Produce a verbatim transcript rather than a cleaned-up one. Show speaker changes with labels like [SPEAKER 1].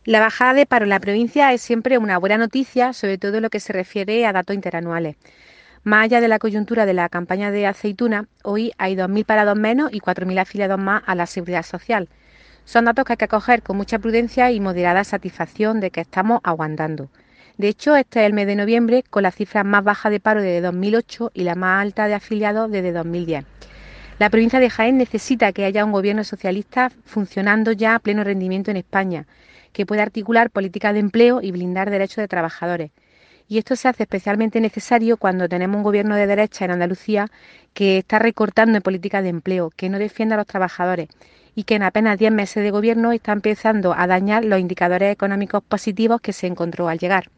[SPEAKER 1] La bajada de paro en la provincia es siempre una buena noticia, sobre todo en lo que se refiere a datos interanuales. Más allá de la coyuntura de la campaña de aceituna, hoy hay dos mil parados menos y cuatro mil afiliados más a la Seguridad Social. Son datos que hay que acoger con mucha prudencia y moderada satisfacción de que estamos aguantando. De hecho, este es el mes de noviembre con la cifra más baja de paro desde dos mil ocho y la más alta de afiliados desde dos mil diez. La provincia de Jaén necesita que haya un gobierno socialista funcionando ya a pleno rendimiento en España, que pueda articular políticas de empleo y blindar derechos de trabajadores. Y esto se hace especialmente necesario cuando tenemos un gobierno de derecha en Andalucía que está recortando en políticas de empleo, que no defiende a los trabajadores y que en apenas diez meses de gobierno está empezando a dañar los indicadores económicos positivos que se encontró al llegar.